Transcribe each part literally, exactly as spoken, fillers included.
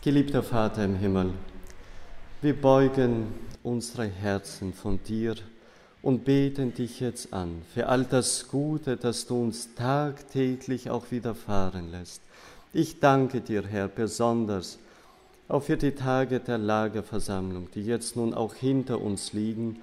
Geliebter Vater im Himmel, wir beugen unsere Herzen von dir und beten dich jetzt an für all das Gute, das du uns tagtäglich auch widerfahren lässt. Ich danke dir, Herr, besonders auch für die Tage der Lagerversammlung, die jetzt nun auch hinter uns liegen.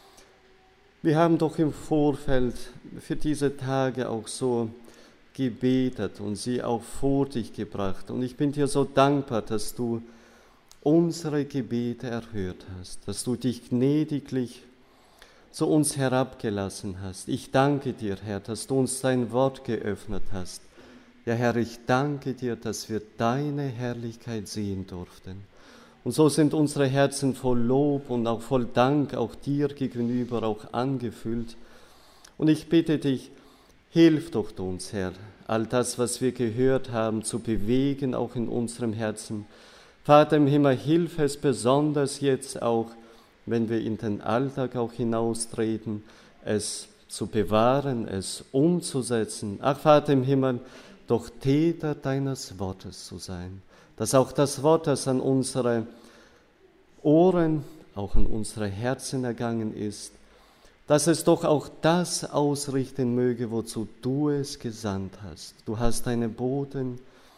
Wir haben doch im Vorfeld für diese Tage auch so gebetet und sie auch vor dich gebracht. Und ich bin dir so dankbar, dass du unsere Gebete erhört hast, dass du dich gnädiglich zu uns herabgelassen hast. Ich danke dir, Herr, dass du uns dein Wort geöffnet hast. Ja, Herr, ich danke dir, dass wir deine Herrlichkeit sehen durften. Und so sind unsere Herzen voll Lob und auch voll Dank auch dir gegenüber auch angefüllt. Und ich bitte dich, hilf doch uns, Herr, all das, was wir gehört haben, zu bewegen, auch in unserem Herzen. Vater im Himmel, hilf es besonders jetzt auch, wenn wir in den Alltag auch hinaustreten, es zu bewahren, es umzusetzen. Ach, Vater im Himmel, doch Täter deines Wortes zu sein, dass auch das Wort, das an unsere Ohren, auch an unsere Herzen ergangen ist, dass es doch auch das ausrichten möge, wozu du es gesandt hast. Du hast deine Boten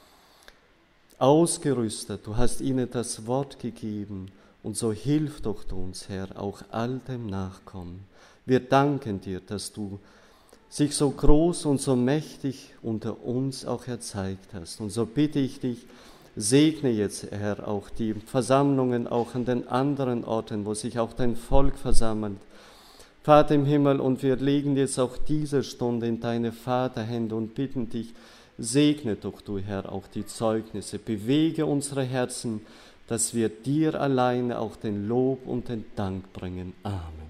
ausgerüstet, du hast ihnen das Wort gegeben und so hilf doch uns, Herr, auch all dem Nachkommen. Wir danken dir, dass du sich so groß und so mächtig unter uns auch erzeigt hast. Und so bitte ich dich, segne jetzt, Herr, auch die Versammlungen auch an den anderen Orten, wo sich auch dein Volk versammelt. Vater im Himmel, und wir legen jetzt auch diese Stunde in deine Vaterhände und bitten dich, segne doch du, Herr, auch die Zeugnisse, bewege unsere Herzen, dass wir dir alleine auch den Lob und den Dank bringen. Amen.